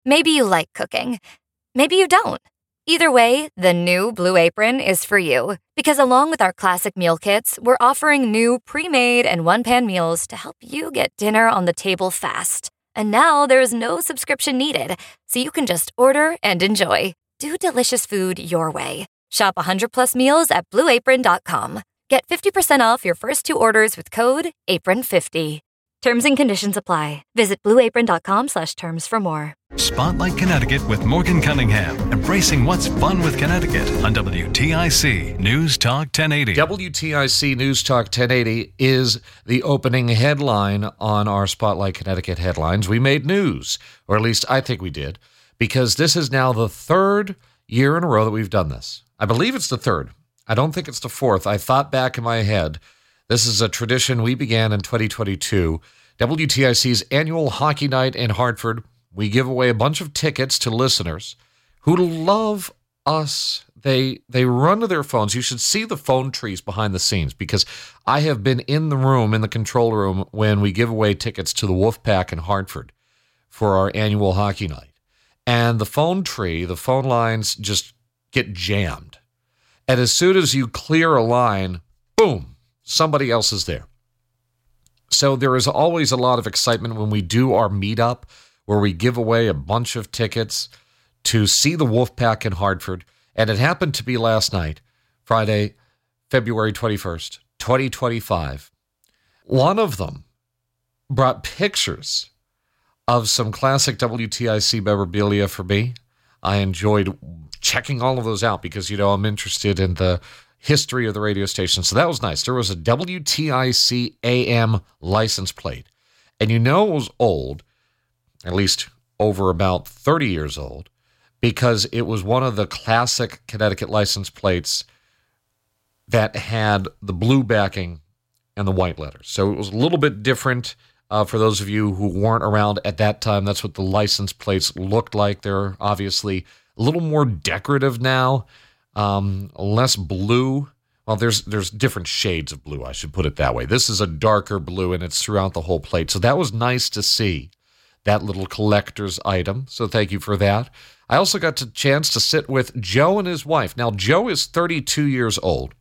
Maybe you like cooking. Maybe you don't. Either way, the new Blue Apron is for you. Because along with our classic meal kits, we're offering new pre-made and one-pan meals to help you get dinner on the table fast. And now there's no subscription needed, so you can just order and enjoy. Do delicious food your way. Shop 100 plus meals at blueapron.com. Get 50% off your first 2 orders with code APRON50. Terms and conditions apply. Visit blueapron.com/terms for more. Spotlight Connecticut with Morgan Cunningham, embracing what's fun with Connecticut on WTIC News Talk 1080. WTIC News Talk 1080 is the opening headline on our Spotlight Connecticut headlines. We made news, or at least I think we did, because this is now the 3rd year in a row that we've done this. I believe it's the 3rd. I don't think it's the 4th. I thought back in my head, this is a tradition we began in 2022. WTIC's annual hockey night in Hartford. We give away a bunch of tickets to listeners who love us. They run to their phones. You should see the phone trees behind the scenes, because I have been in the room, in the control room, when we give away tickets to the Wolfpack in Hartford for our annual hockey night. And the phone tree, the phone lines just get jammed. And as soon as you clear a line, boom, somebody else is there. So there is always a lot of excitement when we do our meetup, where we give away a bunch of tickets to see the Wolfpack in Hartford. And it happened to be last night, Friday, February 21st, 2025. One of them brought pictures of some classic WTIC memorabilia for me. I enjoyed checking all of those out because, I'm interested in the history of the radio station. So that was nice. There was a WTIC AM license plate. And it was old, at least over about 30 years old, because it was one of the classic Connecticut license plates that had the blue backing and the white letters. So it was a little bit different for those of you who weren't around at that time. That's what the license plates looked like. They're obviously a little more decorative now, less blue. Well, there's different shades of blue, I should put it that way. This is a darker blue, and it's throughout the whole plate. So that was nice to see, that little collector's item. So thank you for that. I also got the chance to sit with Joe and his wife. Now, Joe is 32 years old.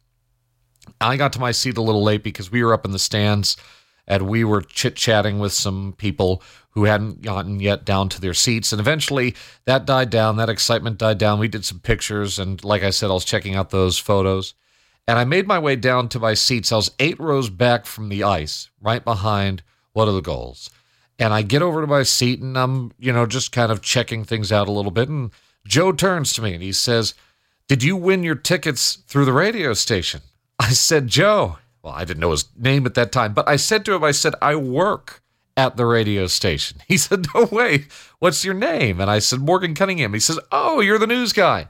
I got to my seat a little late because we were up in the stands and we were chit-chatting with some people who hadn't gotten yet down to their seats. And eventually that died down. That excitement died down. We did some pictures. And like I said, I was checking out those photos. And I made my way down to my seats. I was 8 rows back from the ice, right behind one of the goals. And I get over to my seat, and I'm, just kind of checking things out a little bit. And Joe turns to me, and he says, "Did you win your tickets through the radio station?" I said, "Joe," well, I didn't know his name at that time, but I said to him, "I work at the radio station." He said, "No way. What's your name?" And I said, "Morgan Cunningham." He says, "Oh, you're the news guy."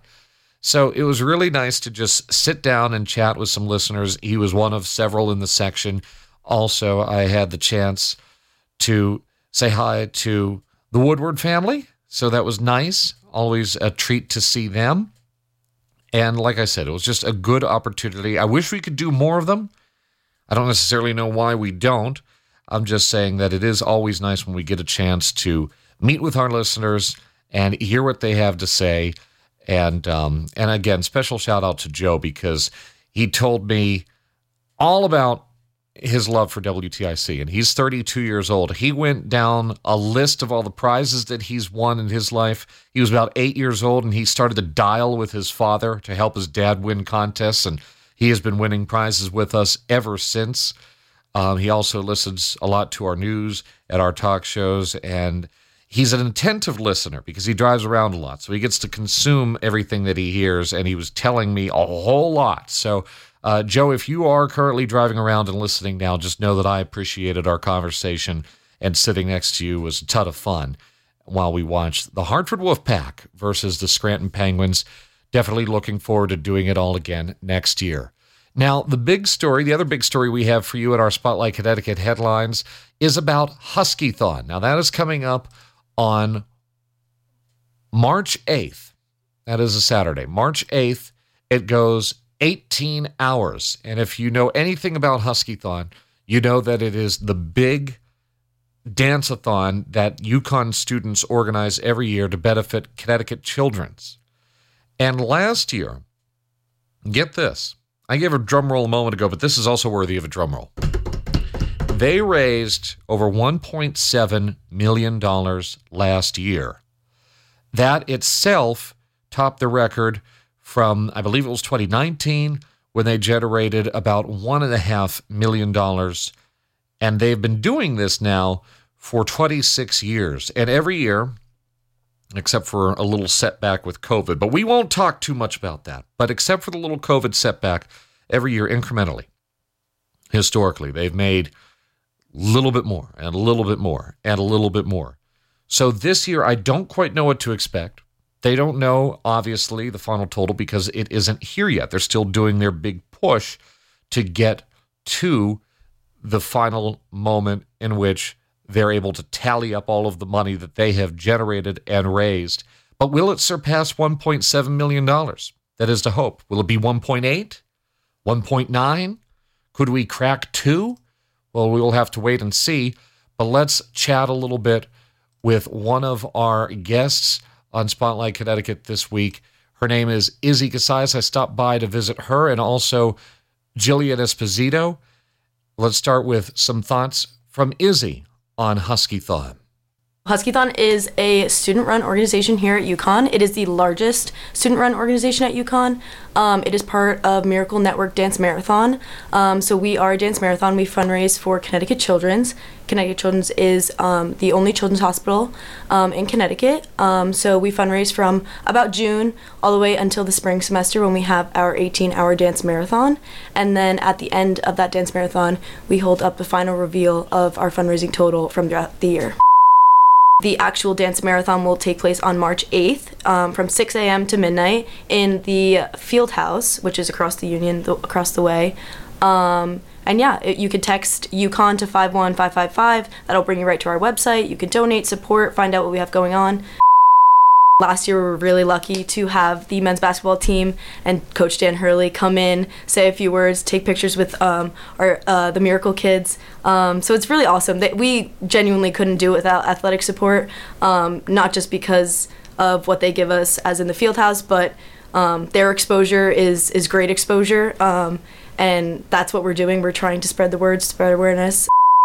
So it was really nice to just sit down and chat with some listeners. He was one of several in the section. Also, I had the chance to say hi to the Woodward family. So that was nice. Always a treat to see them. And like I said, it was just a good opportunity. I wish we could do more of them. I don't necessarily know why we don't. I'm just saying that it is always nice when we get a chance to meet with our listeners and hear what they have to say. And again, special shout out to Joe, because he told me all about his love for WTIC, and he's 32 years old. He went down a list of all the prizes that he's won in his life. He was about 8 years old, and he started to dial with his father to help his dad win contests, and he has been winning prizes with us ever since. He also listens a lot to our news at our talk shows, and he's an attentive listener because he drives around a lot, so he gets to consume everything that he hears, and he was telling me a whole lot. So Joe, if you are currently driving around and listening now, just know that I appreciated our conversation, and sitting next to you was a ton of fun while we watched the Hartford Wolfpack versus the Scranton Penguins. Definitely looking forward to doing it all again next year. Now, the other big story we have for you at our Spotlight Connecticut headlines is about Husky-thon. Now, that is coming up on March 8th. That is a Saturday. March 8th, it goes 18 hours. And if you know anything about Husky-thon, you know that it is the big dance-a-thon that Yukon students organize every year to benefit Connecticut Children's. And last year, get this, I gave a drum roll a moment ago, but this is also worthy of a drum roll. They raised over $1.7 million last year. That itself topped the record from, I believe it was 2019, when they generated about $1.5 million. And they've been doing this now for 26 years. And every year, except for a little setback with COVID, but we won't talk too much about that. But except for the little COVID setback, every year incrementally, historically, they've made a little bit more and a little bit more and a little bit more. So this year, I don't quite know what to expect. They don't know, obviously, the final total because it isn't here yet. They're still doing their big push to get to the final moment in which they're able to tally up all of the money that they have generated and raised. But will it surpass $1.7 million? That is the hope. Will it be 1.8? 1.9? Could we crack 2? Well, we will have to wait and see. But let's chat a little bit with one of our guests on Spotlight Connecticut this week. Her name is Izzy Casais. I stopped by to visit her and also Jillian Esposito. Let's start with some thoughts from Izzy on Huskython. Huskython is a student-run organization here at UConn. It is the largest student-run organization at UConn. It is part of Miracle Network Dance Marathon. So we are a dance marathon. We fundraise for Connecticut Children's. Connecticut Children's is the only children's hospital in Connecticut. So we fundraise from about June all the way until the spring semester when we have our 18-hour dance marathon. And then at the end of that dance marathon, we hold up the final reveal of our fundraising total from throughout the year. The actual dance marathon will take place on March 8th from 6 a.m. to midnight in the Field House, which is across the Union, across the way. And yeah, you could text UConn to 51555. That'll bring you right to our website. You can donate, support, find out what we have going on. Last year, we were really lucky to have the men's basketball team and Coach Dan Hurley come in, say a few words, take pictures with the Miracle Kids. So it's really awesome. We genuinely couldn't do it without athletic support, not just because of what they give us as in the field house, but their exposure is great exposure, and that's what we're doing. We're trying to spread the word, spread awareness.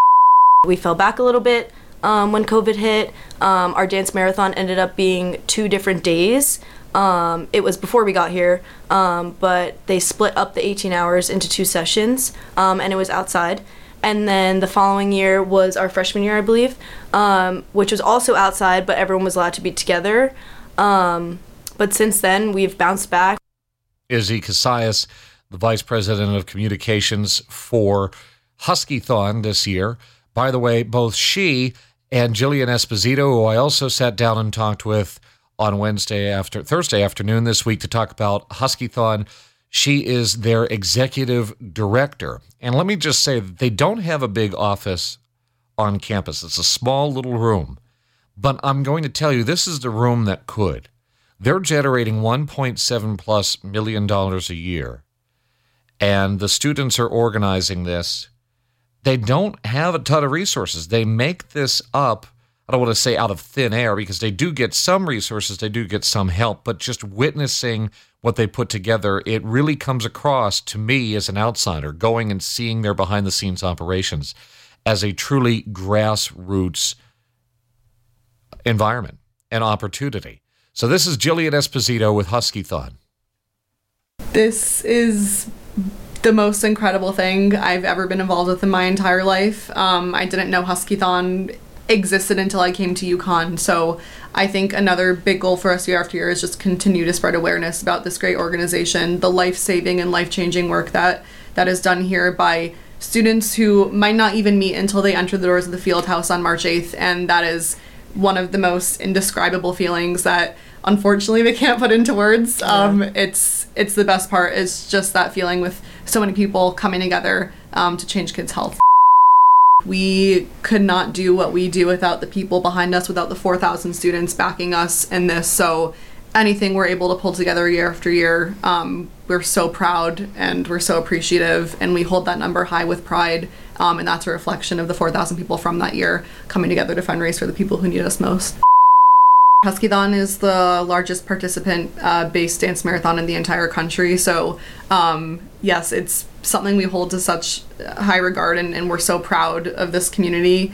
We fell back a little bit when COVID hit. Our dance marathon ended up being 2 different days. It was before we got here, but they split up the 18 hours into 2 sessions, and it was outside. And then the following year was our freshman year, I believe, which was also outside, but everyone was allowed to be together. But since then, we've bounced back. Izzy Casais, the Vice President of Communications for Huskython this year. By the way, both she and Jillian Esposito, who I also sat down and talked with on Thursday afternoon this week to talk about Huskython. She is their executive director. And let me just say that they don't have a big office on campus. It's a small little room. But I'm going to tell you, this is the room that could. They're generating $1.7+ million a year. And the students are organizing this. They don't have a ton of resources. They make this up, I don't want to say out of thin air, because they do get some resources, they do get some help, but just witnessing what they put together, it really comes across to me as an outsider, going and seeing their behind-the-scenes operations as a truly grassroots environment and opportunity. So this is Jillian Esposito with Huskython. This is the most incredible thing I've ever been involved with in my entire life. I didn't know Huskython existed until I came to UConn. So I think another big goal for us year after year is just continue to spread awareness about this great organization, the life-saving and life-changing work that is done here by students who might not even meet until they enter the doors of the field house on March 8th. And that is one of the most indescribable feelings that unfortunately we can't put into words. Yeah. It's the best part is just that feeling with so many people coming together to change kids' health. We could not do what we do without the people behind us, without the 4,000 students backing us in this. So anything we're able to pull together year after year, we're so proud and we're so appreciative, and we hold that number high with pride. And that's a reflection of the 4,000 people from that year coming together to fundraise for the people who need us most. Huskython is the largest participant-based dance marathon in the entire country. So, yes, it's something we hold to such high regard, and we're so proud of this community.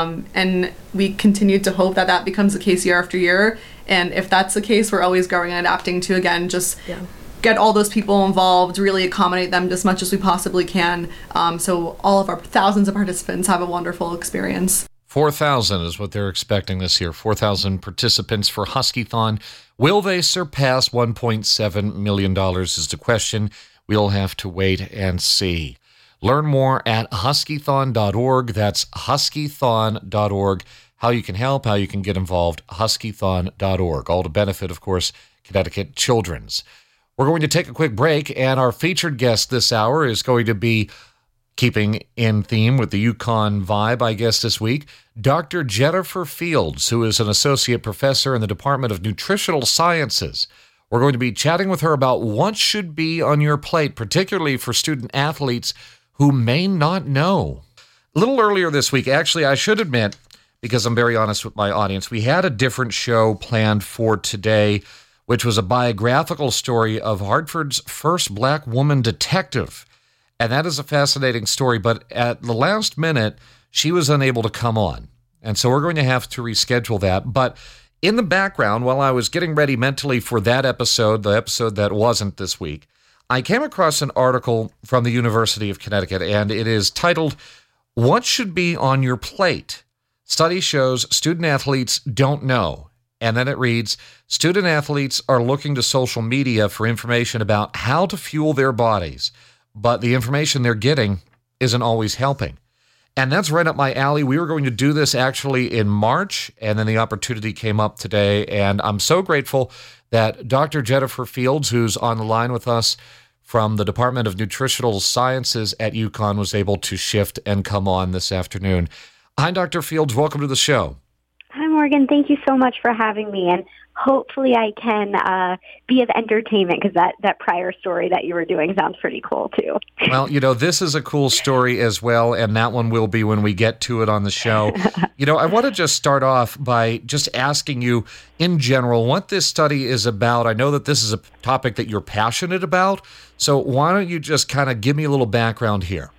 And we continue to hope that becomes the case year after year. And if that's the case, we're always growing and adapting to, again, just get all those people involved, really accommodate them as much as we possibly can. So all of our thousands of participants have a wonderful experience. 4,000 is what they're expecting this year. 4,000 participants for Huskython. Will they surpass $1.7 million is the question. We'll have to wait and see. Learn more at huskython.org. That's huskython.org. How you can help, how you can get involved, huskython.org. All to benefit, of course, Connecticut Children's. We're going to take a quick break, and our featured guest this hour is going to be, keeping in theme with the UConn vibe, I guess, this week, Dr. Jennifer Fields, who is an associate professor in the Department of Nutritional Sciences. We're going to be chatting with her about what should be on your plate, particularly for student athletes who may not know. A little earlier this week, actually, I should admit, because I'm very honest with my audience, we had a different show planned for today, which was a biographical story of Hartford's first black woman detective. And that is a fascinating story, but at the last minute, she was unable to come on. And so we're going to have to reschedule that. But in the background, while I was getting ready mentally for that episode, the episode that wasn't this week, I came across an article from the University of Connecticut, and it is titled, "What Should Be on Your Plate? Study Shows Student Athletes Don't Know." And then it reads, student athletes are looking to social media for information about how to fuel their bodies, but the information they're getting isn't always helping. And that's right up my alley. We were going to do this actually in March, and then the opportunity came up today. And I'm so grateful that Dr. Jennifer Fields, who's on the line with us from the Department of Nutritional Sciences at UConn, was able to shift and come on this afternoon. Hi, Dr. Fields. Welcome to the show. Hi, Morgan. Thank you so much for having me. And hopefully I can be of entertainment, because that prior story that you were doing sounds pretty cool, too. Well, this is a cool story as well, and that one will be when we get to it on the show. I want to just start off by just asking you, in general, what this study is about. I know that this is a topic that you're passionate about, so why don't you just kind of give me a little background here?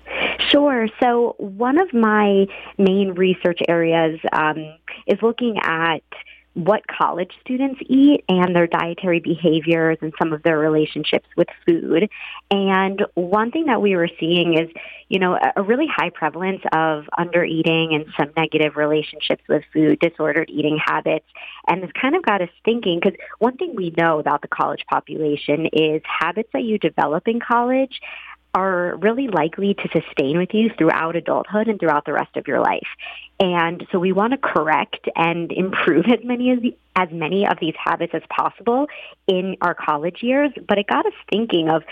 Sure. So one of my main research areas is looking at what college students eat and their dietary behaviors and some of their relationships with food. And one thing that we were seeing is, a really high prevalence of undereating and some negative relationships with food, disordered eating habits. And this kind of got us thinking, because one thing we know about the college population is habits that you develop in college are really likely to sustain with you throughout adulthood and throughout the rest of your life. And so we want to correct and improve as many of these habits as possible in our college years. But it got us thinking of,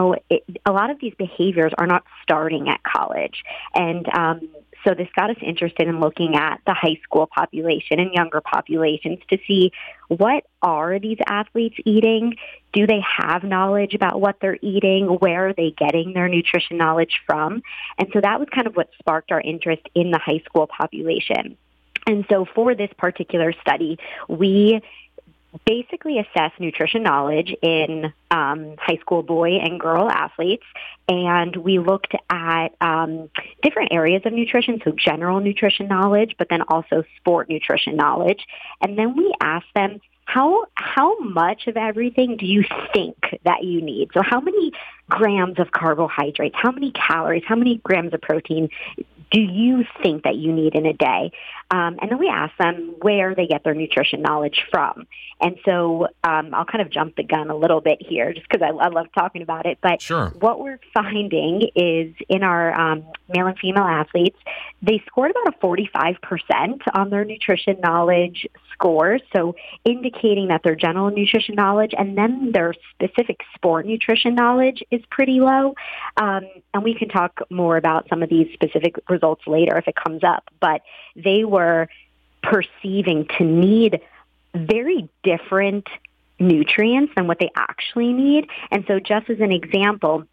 a lot of these behaviors are not starting at college. And so this got us interested in looking at the high school population and younger populations to see, what are these athletes eating? Do they have knowledge about what they're eating? Where are they getting their nutrition knowledge from? And so that was kind of what sparked our interest in the high school population. And so for this particular study, we basically assess nutrition knowledge in high school boy and girl athletes, and we looked at different areas of nutrition, so general nutrition knowledge, but then also sport nutrition knowledge. And then we asked them, how much of everything do you think that you need? So how many grams of carbohydrates, how many calories, how many grams of protein do you think that you need in a day? And then we ask them where they get their nutrition knowledge from. And so I'll kind of jump the gun a little bit here just because I love talking about it. But Sure. What we're finding is in our male and female athletes, they scored about a 45% on their nutrition knowledge scores, so indicating that their general nutrition knowledge and then their specific sport nutrition knowledge is pretty low. And we can talk more about some of these specific results later if it comes up. But they were perceiving to need very different nutrients than what they actually need. And so just as an example,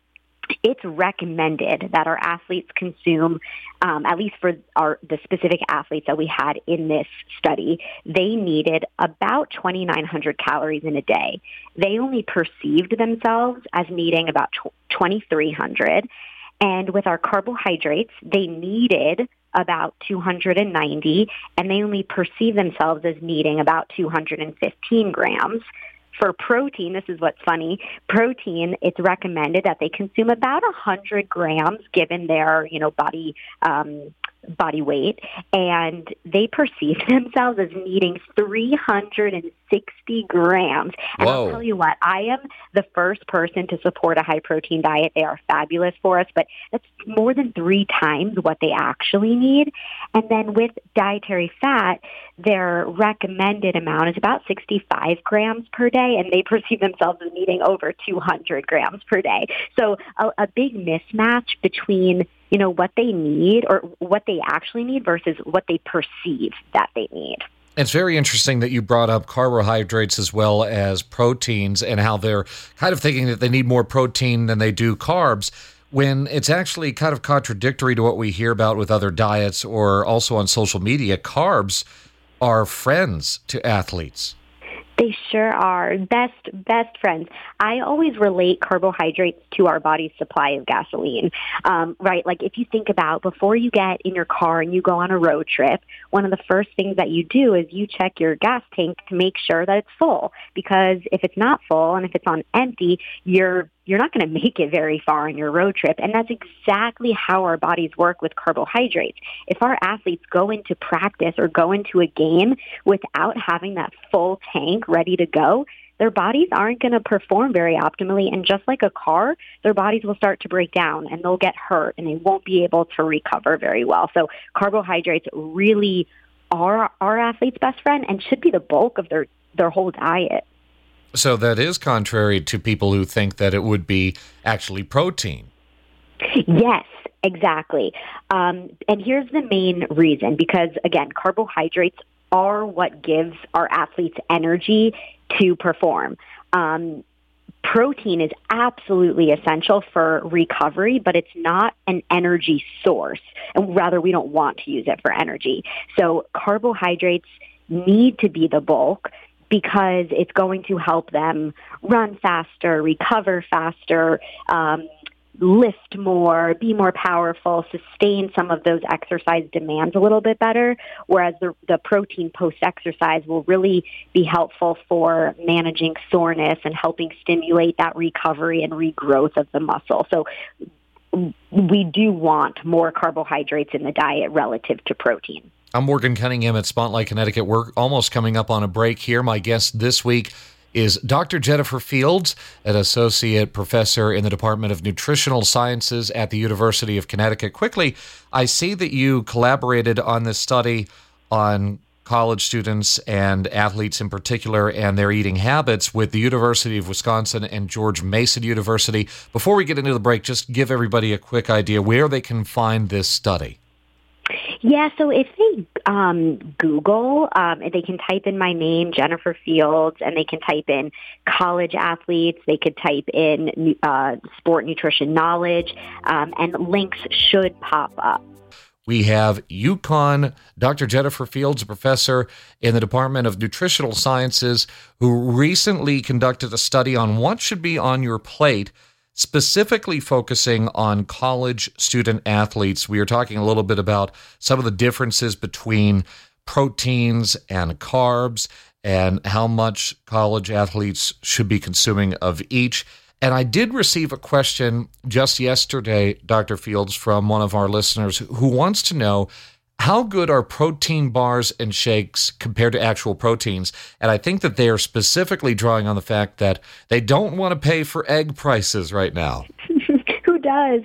it's recommended that our athletes consume, at least for the specific athletes that we had in this study, they needed about 2,900 calories in a day. They only perceived themselves as needing about 2,300. And with our carbohydrates, they needed about 290, and they only perceive themselves as needing about 215 grams. For protein, this is what's funny, protein, it's recommended that they consume about 100 grams given their, body weight, and they perceive themselves as needing 360 grams. And Whoa. I'll tell you what, I am the first person to support a high-protein diet. They are fabulous for us, but that's more than 3 times what they actually need. And then with dietary fat, their recommended amount is about 65 grams per day, and they perceive themselves as needing over 200 grams per day. So a big mismatch between what they need or what they actually need versus what they perceive that they need. It's very interesting that you brought up carbohydrates as well as proteins and how they're kind of thinking that they need more protein than they do carbs, when it's actually kind of contradictory to what we hear about with other diets or also on social media. Carbs are friends to athletes. They sure are. Best friends. I always relate carbohydrates to our body's supply of gasoline, right? Like if you think about before you get in your car and you go on a road trip, one of the first things that you do is you check your gas tank to make sure that it's full. Because if it's not full and if it's on empty, you're not going to make it very far on your road trip. And that's exactly how our bodies work with carbohydrates. If our athletes go into practice or go into a game without having that full tank ready to go, their bodies aren't going to perform very optimally. And just like a car, their bodies will start to break down and they'll get hurt and they won't be able to recover very well. So carbohydrates really are our athletes' best friend and should be the bulk of their whole diet. So that is contrary to people who think that it would be actually protein. Yes, exactly. And here's the main reason, because, again, carbohydrates are what gives our athletes energy to perform. Protein is absolutely essential for recovery, but it's not an energy source. And rather, we don't want to use it for energy. So carbohydrates need to be the bulk, because it's going to help them run faster, recover faster, lift more, be more powerful, sustain some of those exercise demands a little bit better, whereas the protein post-exercise will really be helpful for managing soreness and helping stimulate that recovery and regrowth of the muscle. So we do want more carbohydrates in the diet relative to protein. I'm Morgan Cunningham at Spotlight Connecticut. We're almost coming up on a break here. My guest this week is Dr. Jennifer Fields, an associate professor in the Department of Nutritional Sciences at the University of Connecticut. Quickly, I see that you collaborated on this study on college students and athletes in particular and their eating habits with the University of Wisconsin and George Mason University. Before we get into the break, just give everybody a quick idea where they can find this study. Yeah, so if they Google, they can type in my name, Jennifer Fields, and they can type in college athletes. They could type in sport nutrition knowledge, and links should pop up. We have UConn, Dr. Jennifer Fields, a professor in the Department of Nutritional Sciences, who recently conducted a study on what should be on your plate, specifically focusing on college student athletes. We are talking a little bit about some of the differences between proteins and carbs and how much college athletes should be consuming of each. And I did receive a question just yesterday, Dr. Fields, from one of our listeners who wants to know, how good are protein bars and shakes compared to actual proteins? And I think that they are specifically drawing on the fact that they don't want to pay for egg prices right now. Who does?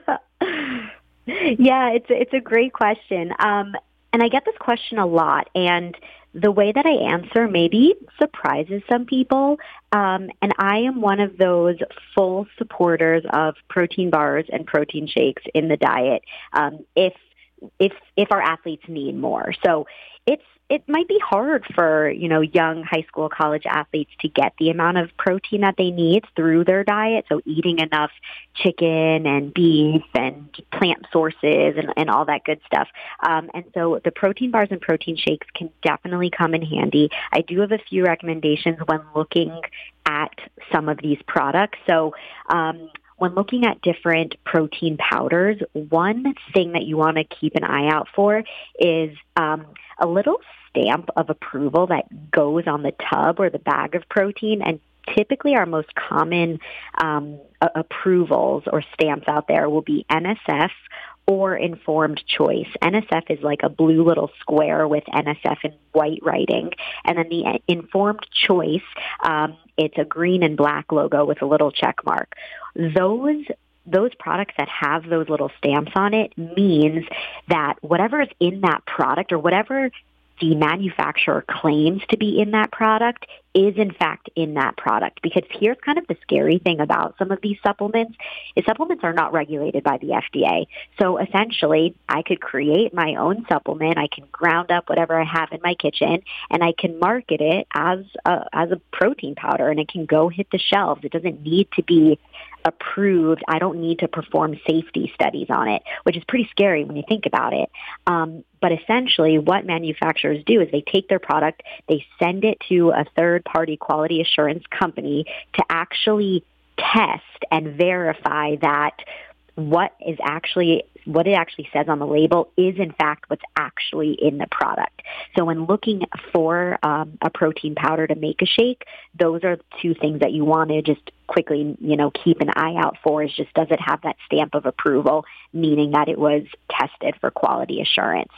Yeah, it's a great question. And I get this question a lot. And the way that I answer maybe surprises some people. And I am one of those full supporters of protein bars and protein shakes in the diet. If if our athletes need more. So it might be hard for, young high school, college athletes to get the amount of protein that they need through their diet. So eating enough chicken and beef and plant sources and all that good stuff. And so the protein bars and protein shakes can definitely come in handy. I do have a few recommendations when looking at some of these products. So, when looking at different protein powders, one thing that you want to keep an eye out for is a little stamp of approval that goes on the tub or the bag of protein. And typically our most common approvals or stamps out there will be NSF or Informed Choice. NSF is like a blue little square with NSF in white writing. And then the Informed Choice, it's a green and black logo with a little check mark. Those products that have those little stamps on it means that whatever is in that product or whatever the manufacturer claims to be in that product is in fact in that product. Because here's kind of the scary thing about some of these supplements is supplements are not regulated by the FDA. So essentially, I could create my own supplement. I can ground up whatever I have in my kitchen, and I can market it as a protein powder, and it can go hit the shelves. It doesn't need to be approved. I don't need to perform safety studies on it, which is pretty scary when you think about it. But essentially what manufacturers do is they take their product, they send it to a third-party quality assurance company to actually test and verify that what it actually says on the label is in fact what's actually in the product. So when looking for a protein powder to make a shake, those are the two things that you want to just quickly, keep an eye out for is just, does it have that stamp of approval, meaning that it was tested for quality assurance.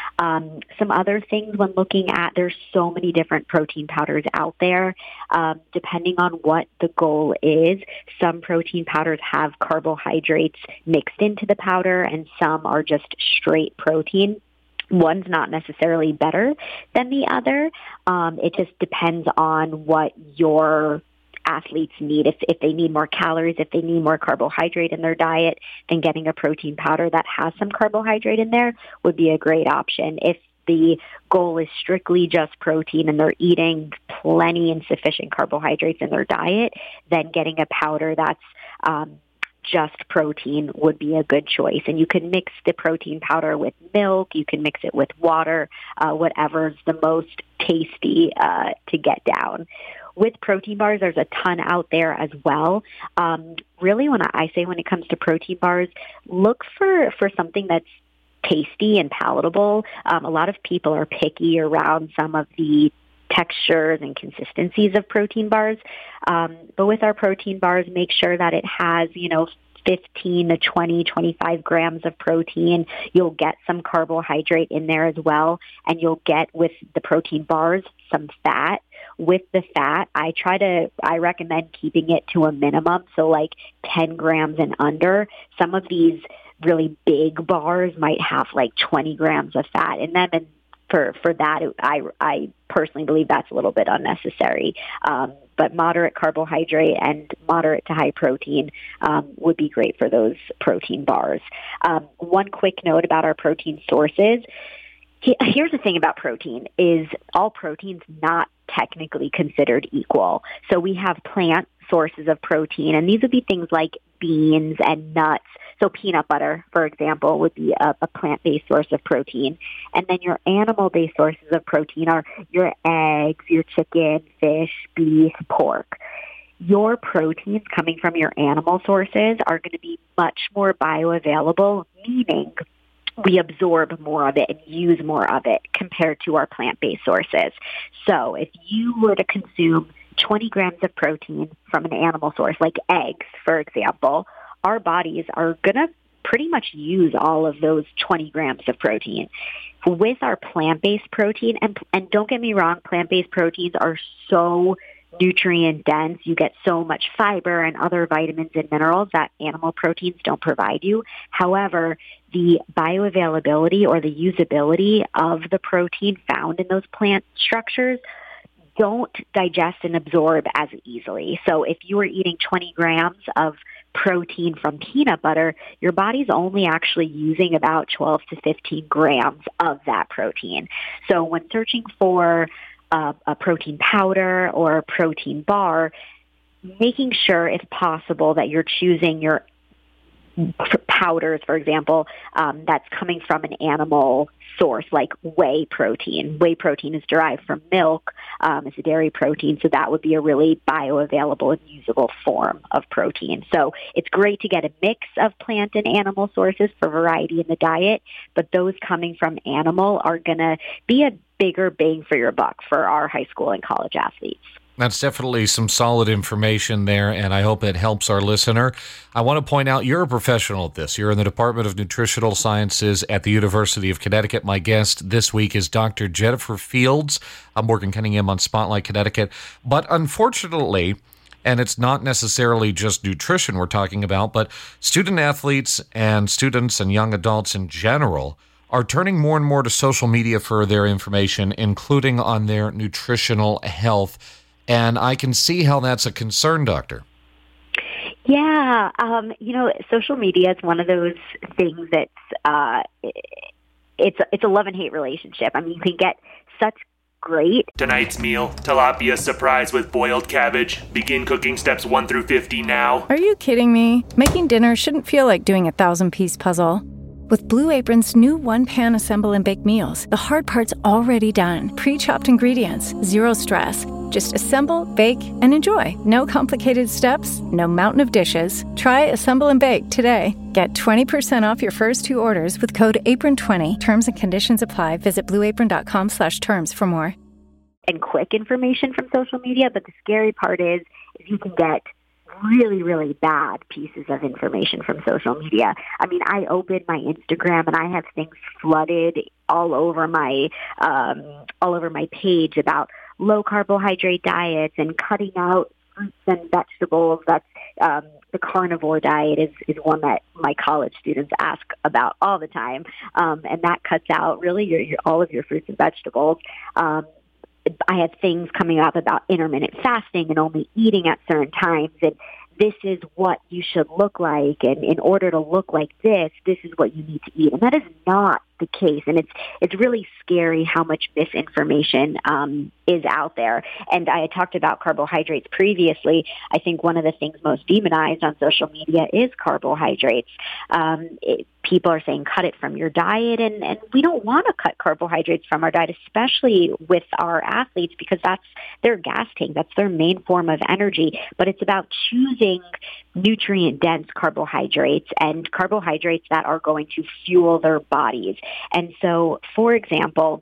Some other things when looking at, there's so many different protein powders out there. Depending on what the goal is, some protein powders have carbohydrates mixed into the powder and some are just straight protein. One's not necessarily better than the other. It just depends on what your athletes need. If they need more calories, if they need more carbohydrate in their diet, then getting a protein powder that has some carbohydrate in there would be a great option. If the goal is strictly just protein and they're eating plenty and sufficient carbohydrates in their diet, then getting a powder that's just protein would be a good choice. And you can mix the protein powder with milk, you can mix it with water, whatever's the most tasty to get down. With protein bars, there's a ton out there as well. Really, when it comes to protein bars, look for something that's tasty and palatable. A lot of people are picky around some of the textures and consistencies of protein bars. But with our protein bars, make sure that it has, 15 to 20, 25 grams of protein. You'll get some carbohydrate in there as well. And you'll get, with the protein bars, some fat. With the fat, I recommend keeping it to a minimum. So like 10 grams and under. Some of these really big bars might have like 20 grams of fat in them. And for that, I personally believe that's a little bit unnecessary. But moderate carbohydrate and moderate to high protein would be great for those protein bars. One quick note about our protein sources. Here's the thing about protein is all protein's not technically considered equal. So we have plant sources of protein, and these would be things like beans and nuts. So peanut butter, for example, would be a plant-based source of protein. And then your animal-based sources of protein are your eggs, your chicken, fish, beef, pork. Your proteins coming from your animal sources are going to be much more bioavailable, meaning we absorb more of it and use more of it compared to our plant-based sources. So if you were to consume 20 grams of protein from an animal source, like eggs, for example, our bodies are going to pretty much use all of those 20 grams of protein. With our plant-based protein, and don't get me wrong, plant-based proteins are so nutrient dense. You get so much fiber and other vitamins and minerals that animal proteins don't provide you. However, the bioavailability or the usability of the protein found in those plant structures don't digest and absorb as easily. So if you are eating 20 grams of protein from peanut butter, your body's only actually using about 12 to 15 grams of that protein. So when searching for a protein powder or a protein bar, making sure, if possible, that you're choosing your powders, for example, that's coming from an animal source like whey protein. Whey protein is derived from milk. It's a dairy protein, so that would be a really bioavailable and usable form of protein. So it's great to get a mix of plant and animal sources for variety in the diet, but those coming from animal are going to be a bigger bang for your buck for our high school and college athletes. That's definitely some solid information there, and I hope it helps our listener. I want to point out you're a professional at this. You're in the Department of Nutritional Sciences at the University of Connecticut. My guest this week is Dr. Jennifer Fields. I'm Morgan Cunningham on Spotlight Connecticut. But unfortunately, and it's not necessarily just nutrition we're talking about, but student athletes and students and young adults in general are turning more and more to social media for their information, including on their nutritional health. And I can see how that's a concern, Doctor. Yeah, social media is one of those things that's it's a love and hate relationship. I mean, you can get such great. Tonight's meal, tilapia surprise with boiled cabbage. Begin cooking steps 1 through 50 now. Are you kidding me? Making dinner shouldn't feel like doing a 1,000-piece puzzle. With Blue Apron's new one-pan assemble and bake meals, the hard part's already done. Pre-chopped ingredients, zero stress. Just assemble, bake, and enjoy. No complicated steps, no mountain of dishes. Try Assemble and Bake today. Get 20% off your first 2 orders with code APRON20. Terms and conditions apply. Visit blueapron.com/terms for more. And quick information from social media, but the scary part is you can get really, really bad pieces of information from social media. I mean, I open my Instagram and I have things flooded all over my page about low carbohydrate diets and cutting out fruits and vegetables. That's the carnivore diet is one that my college students ask about all the time, and that cuts out really all of your fruits and vegetables. I have things coming up about intermittent fasting and only eating at certain times, and this is what you should look like, and in order to look like this is what you need to eat. And that is not the case, and it's really scary how much misinformation is out there. And I had talked about carbohydrates previously. I think one of the things most demonized on social media is carbohydrates. People are saying cut it from your diet, and we don't want to cut carbohydrates from our diet, especially with our athletes, because that's their gas tank, that's their main form of energy. But it's about choosing nutrient-dense carbohydrates and carbohydrates that are going to fuel their bodies. And so, for example,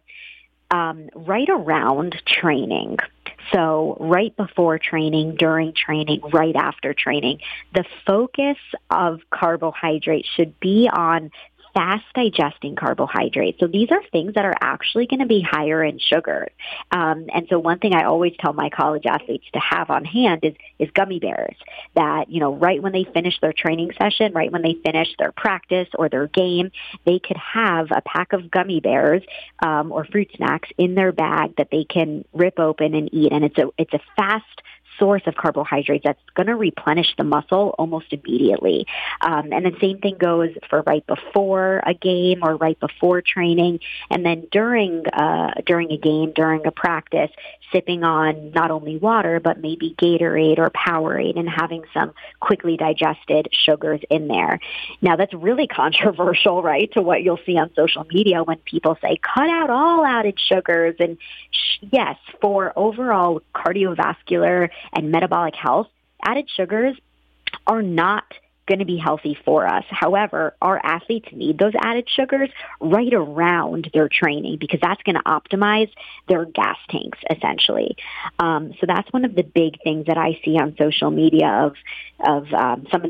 right around training, so right before training, during training, right after training, the focus of carbohydrates should be on fast digesting carbohydrates. So these are things that are actually going to be higher in sugar. And so one thing I always tell my college athletes to have on hand is gummy bears that, right when they finish their training session, right when they finish their practice or their game, they could have a pack of gummy bears or fruit snacks in their bag that they can rip open and eat. And it's a fast source of carbohydrates that's going to replenish the muscle almost immediately. And the same thing goes for right before a game or right before training. And then during a game, during a practice, sipping on not only water, but maybe Gatorade or Powerade and having some quickly digested sugars in there. Now, that's really controversial, right, to what you'll see on social media when people say, cut out all added sugars. And yes, for overall cardiovascular and metabolic health, added sugars are not going to be healthy for us. However, our athletes need those added sugars right around their training because that's going to optimize their gas tanks, essentially. So that's one of the big things that I see on social media of some of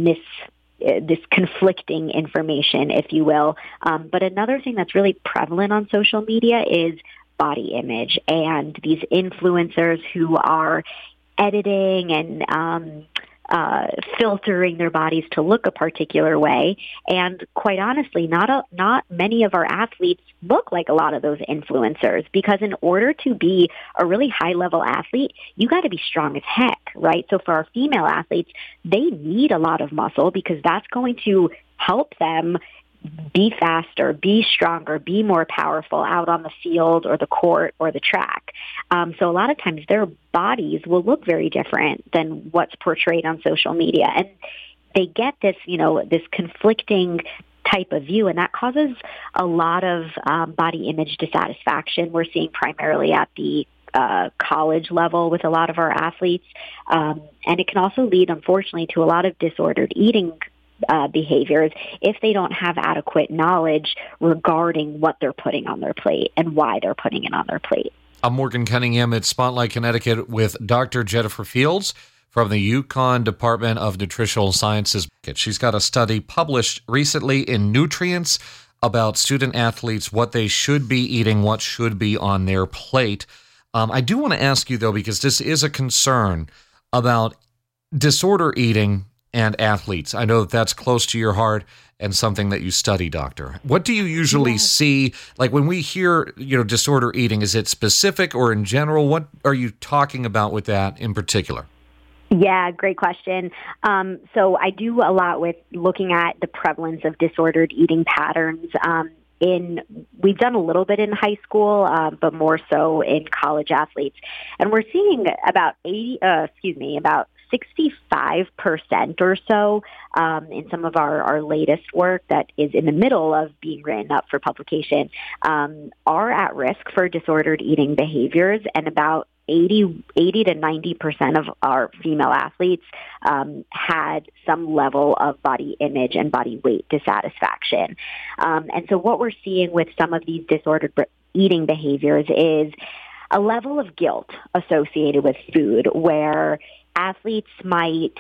this conflicting information, if you will. But another thing that's really prevalent on social media is body image and these influencers who are editing and filtering their bodies to look a particular way. And quite honestly, not many of our athletes look like a lot of those influencers, because in order to be a really high-level athlete, you got to be strong as heck, right? So for our female athletes, they need a lot of muscle because that's going to help them be faster, be stronger, be more powerful out on the field or the court or the track. So a lot of times their bodies will look very different than what's portrayed on social media. And they get this, this conflicting type of view, and that causes a lot of body image dissatisfaction. We're seeing primarily at the college level with a lot of our athletes. And it can also lead, unfortunately, to a lot of disordered eating behaviors if they don't have adequate knowledge regarding what they're putting on their plate and why they're putting it on their plate. I'm Morgan Cunningham at Spotlight Connecticut with Dr. Jennifer Fields from the UConn Department of Nutritional Sciences. She's got a study published recently in Nutrients about student athletes, what they should be eating, what should be on their plate. I do want to ask you, though, because this is a concern about disorder eating and athletes. I know that that's close to your heart and something that you study, Doctor. What do you usually see? Like when we hear, disorder eating, is it specific or in general? What are you talking about with that in particular? Yeah, great question. So I do a lot with looking at the prevalence of disordered eating patterns. We've done a little bit in high school, but more so in college athletes. And we're seeing about 65% or so in some of our latest work that is in the middle of being written up for publication are at risk for disordered eating behaviors, and about 80 to 90% of our female athletes had some level of body image and body weight dissatisfaction. And so what we're seeing with some of these disordered eating behaviors is a level of guilt associated with food, where athletes might,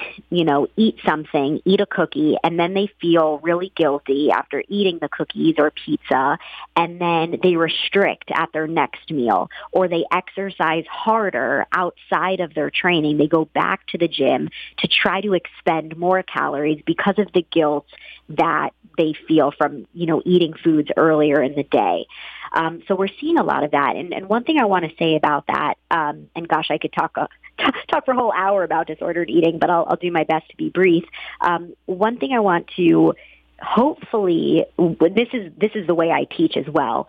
eat a cookie, and then they feel really guilty after eating the cookies or pizza, and then they restrict at their next meal, or they exercise harder outside of their training. They go back to the gym to try to expend more calories because of the guilt that they feel from, eating foods earlier in the day. So we're seeing a lot of that. And one thing I want to say about that, and gosh, I could talk for a whole hour about disordered eating, but I'll do my best to be brief. One thing I want to hopefully, this is the way I teach as well.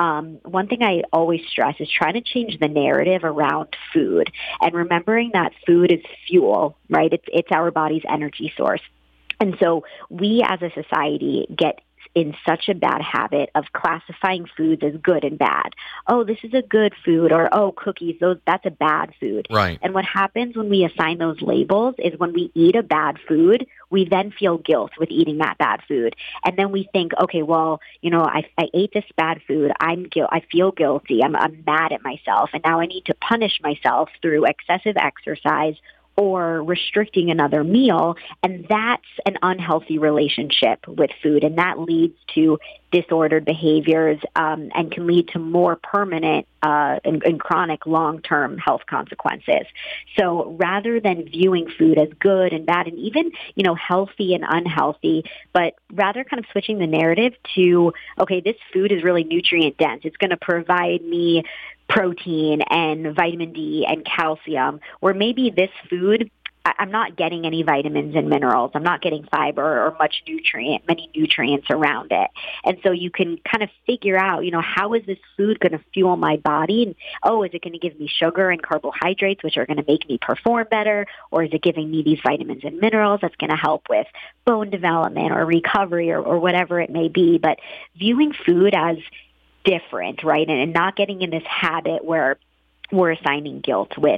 One thing I always stress is trying to change the narrative around food and remembering that food is fuel, right? It's our body's energy source. And so we as a society get in such a bad habit of classifying foods as good and bad. Oh, this is a good food, or cookies, that's a bad food. Right. And what happens when we assign those labels is when we eat a bad food, we then feel guilt with eating that bad food. And then we think, okay, well, I ate this bad food. I feel guilty. I'm mad at myself. And now I need to punish myself through excessive exercise or restricting another meal, and that's an unhealthy relationship with food, and that leads to disordered behaviors and can lead to more permanent and chronic long-term health consequences. So rather than viewing food as good and bad and even, healthy and unhealthy, but rather kind of switching the narrative to, okay, this food is really nutrient dense. It's going to provide me protein and vitamin D and calcium, where maybe this food, I'm not getting any vitamins and minerals. I'm not getting fiber or many nutrients around it. And so you can kind of figure out, how is this food going to fuel my body? And, is it going to give me sugar and carbohydrates, which are going to make me perform better? Or is it giving me these vitamins and minerals that's going to help with bone development or recovery or whatever it may be? But viewing food as different, right? And not getting in this habit where we're assigning guilt with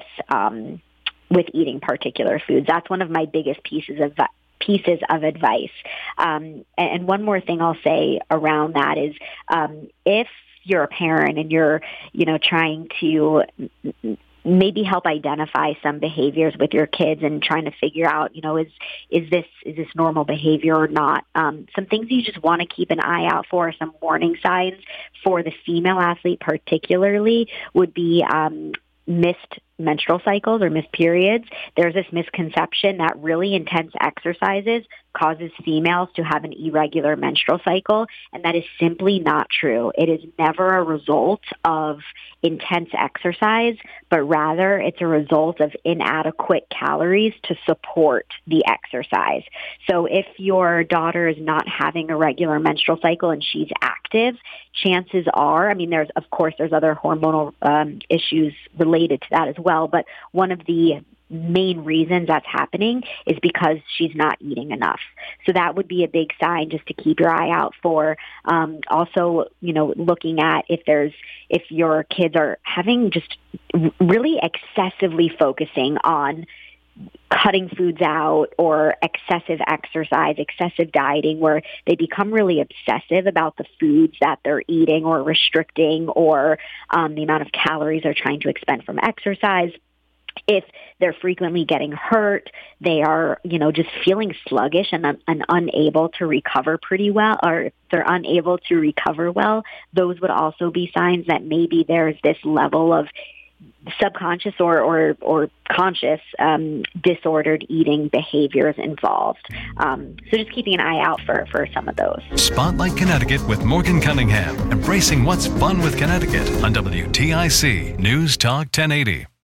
eating particular foods. That's one of my biggest pieces of advice. And one more thing I'll say around that is, if you're a parent and you're, trying to maybe help identify some behaviors with your kids and trying to figure out, is this normal behavior or not? Some things you just want to keep an eye out for, some warning signs for the female athlete particularly, would be missed menstrual cycles or missed periods, there's this misconception that really intense exercises causes females to have an irregular menstrual cycle, and that is simply not true. It is never a result of intense exercise, but rather it's a result of inadequate calories to support the exercise. So if your daughter is not having a regular menstrual cycle and she's active, chances are, I mean, there's other hormonal issues related to that as well, but one of the main reasons that's happening is because she's not eating enough. So that would be a big sign just to keep your eye out for. Also, looking at if your kids are having just really excessively focusing on cutting foods out or excessive exercise, excessive dieting, where they become really obsessive about the foods that they're eating or restricting, or the amount of calories they're trying to expend from exercise. If they're frequently getting hurt, they are, just feeling sluggish and unable to recover pretty well, or if they're unable to recover well, those would also be signs that maybe there's this level of subconscious or conscious disordered eating behaviors involved. So just keeping an eye out for some of those. Spotlight Connecticut with Morgan Cunningham, embracing what's fun with Connecticut on WTIC News Talk 1080.